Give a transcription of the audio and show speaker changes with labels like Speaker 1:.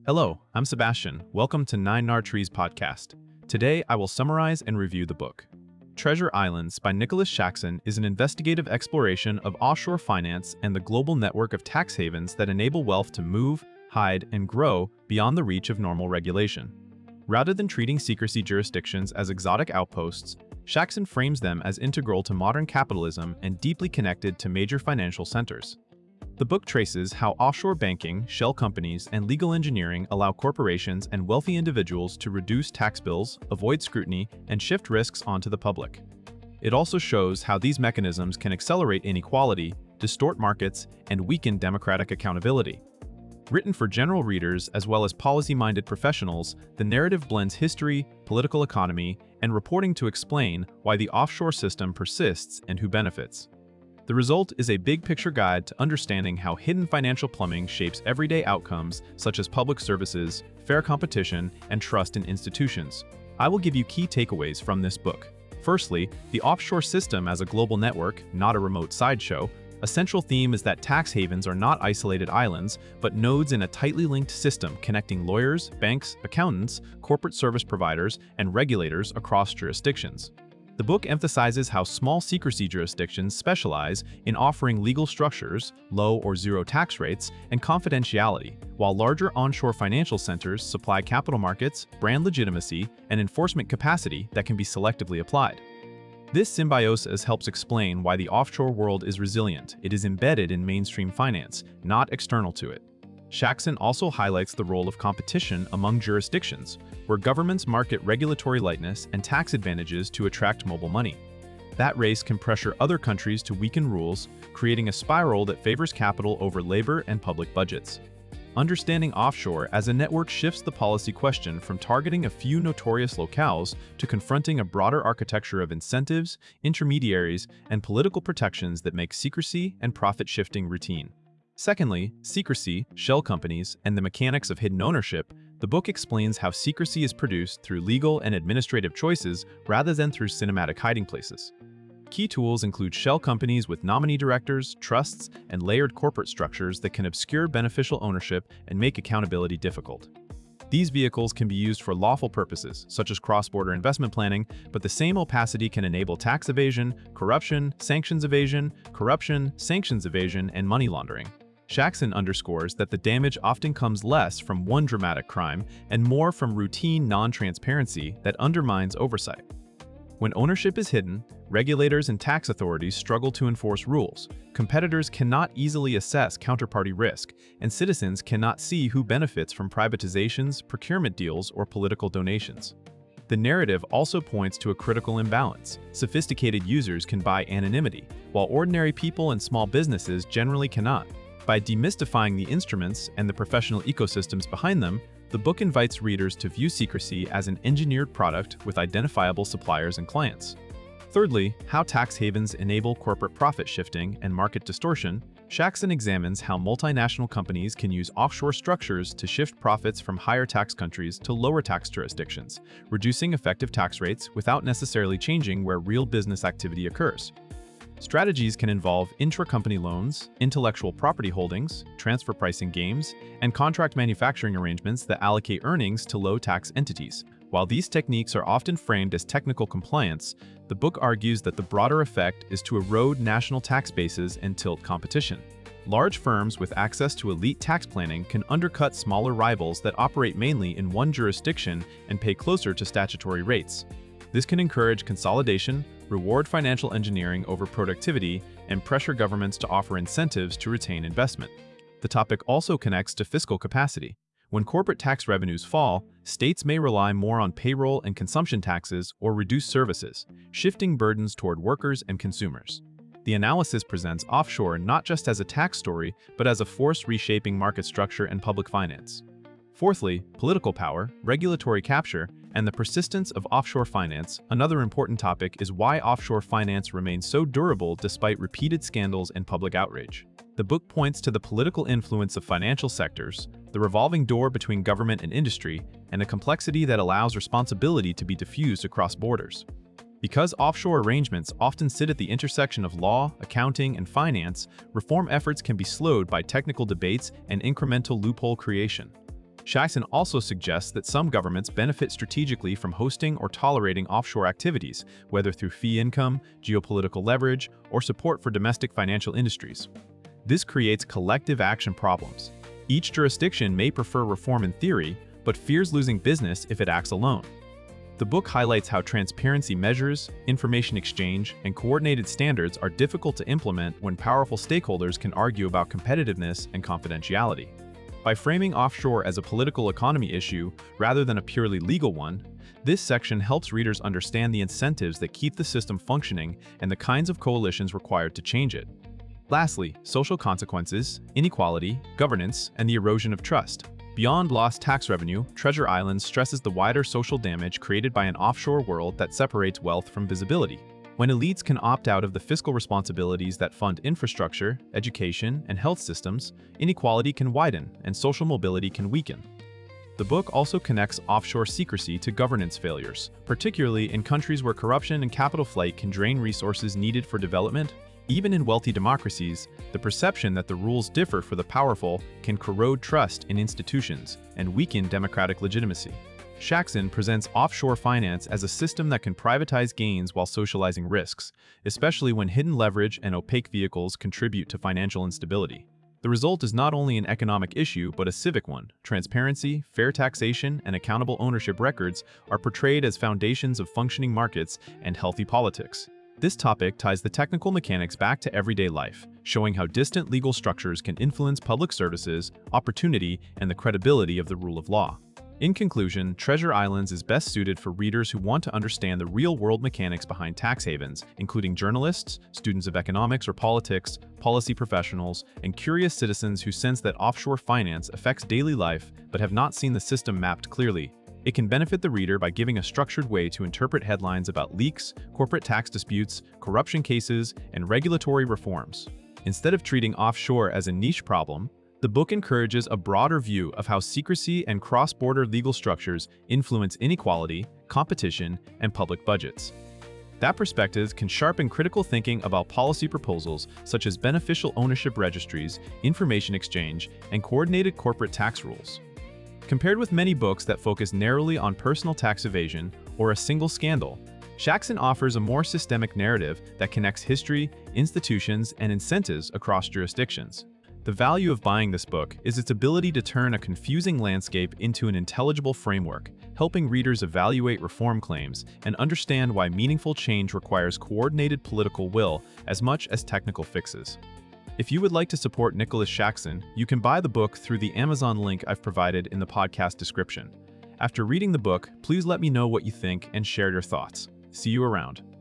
Speaker 1: Hello, I'm Sebastian. Welcome to Nine Nar Trees podcast. Today, I will summarize and review the book. Treasure Islands by Nicholas Shaxson is an investigative exploration of offshore finance and the global network of tax havens that enable wealth to move, hide, and grow beyond the reach of normal regulation. Rather than treating secrecy jurisdictions as exotic outposts, Shaxson frames them as integral to modern capitalism and deeply connected to major financial centers. The book traces how offshore banking, shell companies, and legal engineering allow corporations and wealthy individuals to reduce tax bills, avoid scrutiny, and shift risks onto the public. It also shows how these mechanisms can accelerate inequality, distort markets, and weaken democratic accountability. Written for general readers as well as policy-minded professionals, the narrative blends history, political economy, and reporting to explain why the offshore system persists and who benefits. The result is a big-picture guide to understanding how hidden financial plumbing shapes everyday outcomes such as public services, fair competition, and trust in institutions. I will give you key takeaways from this book. Firstly, the offshore system as a global network, not a remote sideshow. A central theme is that tax havens are not isolated islands, but nodes in a tightly linked system connecting lawyers, banks, accountants, corporate service providers, and regulators across jurisdictions. The book emphasizes how small secrecy jurisdictions specialize in offering legal structures, low or zero tax rates, and confidentiality, while larger onshore financial centers supply capital markets, brand legitimacy, and enforcement capacity that can be selectively applied. This symbiosis helps explain why the offshore world is resilient. It is embedded in mainstream finance, not external to it. Shaxson also highlights the role of competition among jurisdictions, where governments market regulatory lightness and tax advantages to attract mobile money. That race can pressure other countries to weaken rules, creating a spiral that favors capital over labor and public budgets. Understanding offshore as a network shifts the policy question from targeting a few notorious locales to confronting a broader architecture of incentives, intermediaries, and political protections that make secrecy and profit shifting routine. Secondly, secrecy, shell companies, and the mechanics of hidden ownership. The book explains how secrecy is produced through legal and administrative choices rather than through cinematic hiding places. Key tools include shell companies with nominee directors, trusts, and layered corporate structures that can obscure beneficial ownership and make accountability difficult. These vehicles can be used for lawful purposes, such as cross-border investment planning, but the same opacity can enable tax evasion, corruption, sanctions evasion, and money laundering. Shaxson underscores that the damage often comes less from one dramatic crime and more from routine non-transparency that undermines oversight. When ownership is hidden, regulators and tax authorities struggle to enforce rules, competitors cannot easily assess counterparty risk, and citizens cannot see who benefits from privatizations, procurement deals, or political donations. The narrative also points to a critical imbalance. Sophisticated users can buy anonymity, while ordinary people and small businesses generally cannot. By demystifying the instruments and the professional ecosystems behind them, the book invites readers to view secrecy as an engineered product with identifiable suppliers and clients. Thirdly, how tax havens enable corporate profit shifting and market distortion. Shaxson examines how multinational companies can use offshore structures to shift profits from higher tax countries to lower tax jurisdictions, reducing effective tax rates without necessarily changing where real business activity occurs. Strategies can involve intra-company loans, intellectual property holdings, transfer pricing games, and contract manufacturing arrangements that allocate earnings to low-tax entities. While these techniques are often framed as technical compliance, the book argues that the broader effect is to erode national tax bases and tilt competition. Large firms with access to elite tax planning can undercut smaller rivals that operate mainly in one jurisdiction and pay closer to statutory rates. This can encourage consolidation, reward financial engineering over productivity, and pressure governments to offer incentives to retain investment. The topic also connects to fiscal capacity. When corporate tax revenues fall, states may rely more on payroll and consumption taxes or reduce services, shifting burdens toward workers and consumers. The analysis presents offshore not just as a tax story, but as a force reshaping market structure and public finance. Fourthly, political power, regulatory capture, and the persistence of offshore finance. Another important topic is why offshore finance remains so durable despite repeated scandals and public outrage. The book points to the political influence of financial sectors, the revolving door between government and industry, and a complexity that allows responsibility to be diffused across borders. Because offshore arrangements often sit at the intersection of law, accounting, and finance, reform efforts can be slowed by technical debates and incremental loophole creation. Shaxson also suggests that some governments benefit strategically from hosting or tolerating offshore activities, whether through fee income, geopolitical leverage, or support for domestic financial industries. This creates collective action problems. Each jurisdiction may prefer reform in theory, but fears losing business if it acts alone. The book highlights how transparency measures, information exchange, and coordinated standards are difficult to implement when powerful stakeholders can argue about competitiveness and confidentiality. By framing offshore as a political economy issue rather than a purely legal one, this section helps readers understand the incentives that keep the system functioning and the kinds of coalitions required to change it. Lastly, social consequences, inequality, governance, and the erosion of trust. Beyond lost tax revenue, Treasure Island stresses the wider social damage created by an offshore world that separates wealth from visibility. When elites can opt out of the fiscal responsibilities that fund infrastructure, education, and health systems, inequality can widen and social mobility can weaken. The book also connects offshore secrecy to governance failures, particularly in countries where corruption and capital flight can drain resources needed for development. Even in wealthy democracies, the perception that the rules differ for the powerful can corrode trust in institutions and weaken democratic legitimacy. Shaxson presents offshore finance as a system that can privatize gains while socializing risks, especially when hidden leverage and opaque vehicles contribute to financial instability. The result is not only an economic issue, but a civic one. Transparency, fair taxation, and accountable ownership records are portrayed as foundations of functioning markets and healthy politics. This topic ties the technical mechanics back to everyday life, showing how distant legal structures can influence public services, opportunity, and the credibility of the rule of law. In conclusion, Treasure Islands is best suited for readers who want to understand the real-world mechanics behind tax havens, including journalists, students of economics or politics, policy professionals, and curious citizens who sense that offshore finance affects daily life but have not seen the system mapped clearly. It can benefit the reader by giving a structured way to interpret headlines about leaks, corporate tax disputes, corruption cases, and regulatory reforms. Instead of treating offshore as a niche problem, the book encourages a broader view of how secrecy and cross-border legal structures influence inequality, competition, and public budgets. That perspective can sharpen critical thinking about policy proposals such as beneficial ownership registries, information exchange, and coordinated corporate tax rules. Compared with many books that focus narrowly on personal tax evasion or a single scandal, Shaxson offers a more systemic narrative that connects history, institutions, and incentives across jurisdictions. The value of buying this book is its ability to turn a confusing landscape into an intelligible framework, helping readers evaluate reform claims and understand why meaningful change requires coordinated political will as much as technical fixes. If you would like to support Nicholas Shaxson, you can buy the book through the Amazon link I've provided in the podcast description. After reading the book, please let me know what you think and share your thoughts. See you around.